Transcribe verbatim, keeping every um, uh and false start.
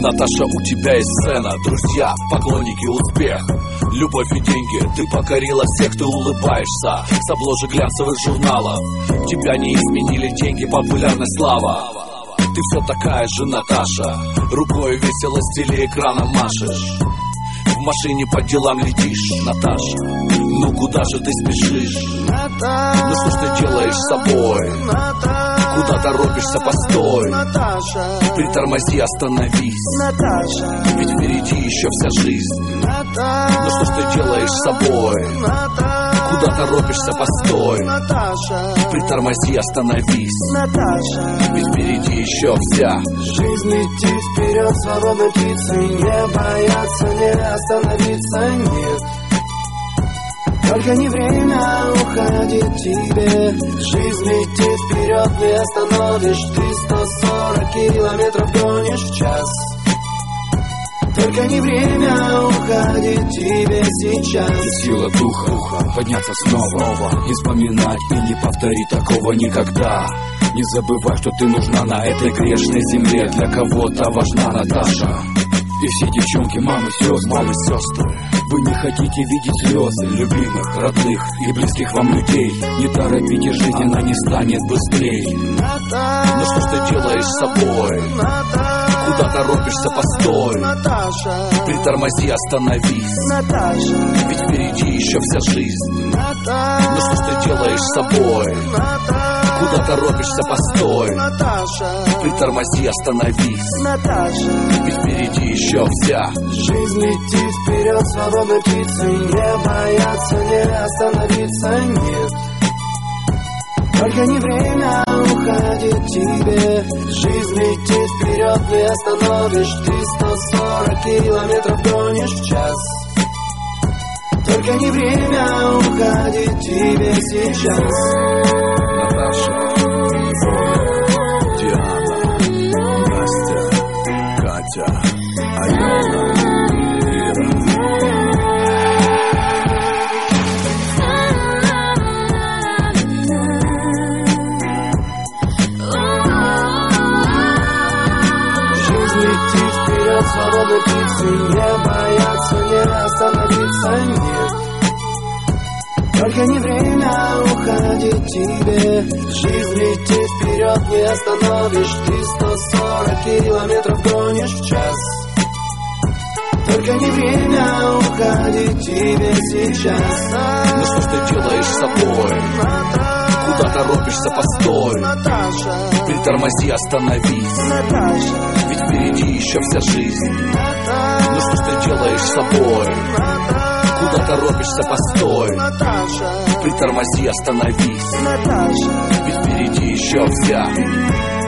Наташа, у тебя есть сцена, друзья, поклонники, успех, любовь и деньги. Ты покорила всех, ты улыбаешься с обложек глянцевых журналов. Тебя не изменили деньги, популярность, слава. Ты все такая же, Наташа, рукой весело с телеэкраном машешь. В машине по делам летишь, Наташа. Ну куда же ты спешишь? Наташа, ну что ж ты делаешь с собой? Наташа, куда торопишься, постой. Наташа, притормози, остановись. Наташа, ведь впереди еще вся жизнь. Наташа, ну что ж ты делаешь с собой? Наташа, куда торопишься, постой. Наташа, притормози, остановись. Наташа, ведь впереди еще вся жизнь летит вперед, свободной птицей. Не бояться, не остановиться, нет. Только не время уходит тебе. Жизнь летит вперед, не остановишь. Ты сто сорок километров гонишь в час. Только не время уходит тебе сейчас. И сила духа, духа подняться снова, снова, не вспоминать и не повторить такого никогда. Не забывай, что ты нужна на этой грешной земле. Для кого-то важна Наташа. И все девчонки, мамы, сестры, мамы, сестры, вы не хотите видеть слезы любимых, родных и близких вам людей. Не торопите, жизнь, она не станет быстрее. Наташа, ну что ж ты делаешь с собой? Наташа, куда торопишься, постой. Наташа, притормози, остановись. Наташа, ведь впереди еще вся жизнь. Наташа, ну что ж ты делаешь с собой? Наташа, куда торопишься, постой. Наташа, притормози, остановись. Наташа, ведь впереди еще вся жизнь летит вперед, свободной птицей. Не бояться, не остановиться, нет. Только не время уходит тебе. Жизнь летит вперед, не остановишь. Ты сто сорок километров гонишь в час. Только не время уходит тебе сейчас. Наташа, Оля, Диана, Настя, Катя, Алена, Ира. Жизнь летит вперед, свободной птицей. Не бояться, не остановиться, нет. Только не время уходит тебе. Жизнь летит вперед, не остановишь. Ты сто сорок километров гонишь в час. Только не время уходит тебе сейчас. ну что ж ты делаешь с собой? Наташа, куда торопишься, постой. Наташа, притормози, остановись. Наташа, ведь впереди еще вся жизнь. Наташа, ну что ж ты делаешь с собой? Наташа, куда торопишься, постой. Наташа, притормози, остановись. Наташа, ведь впереди еще вся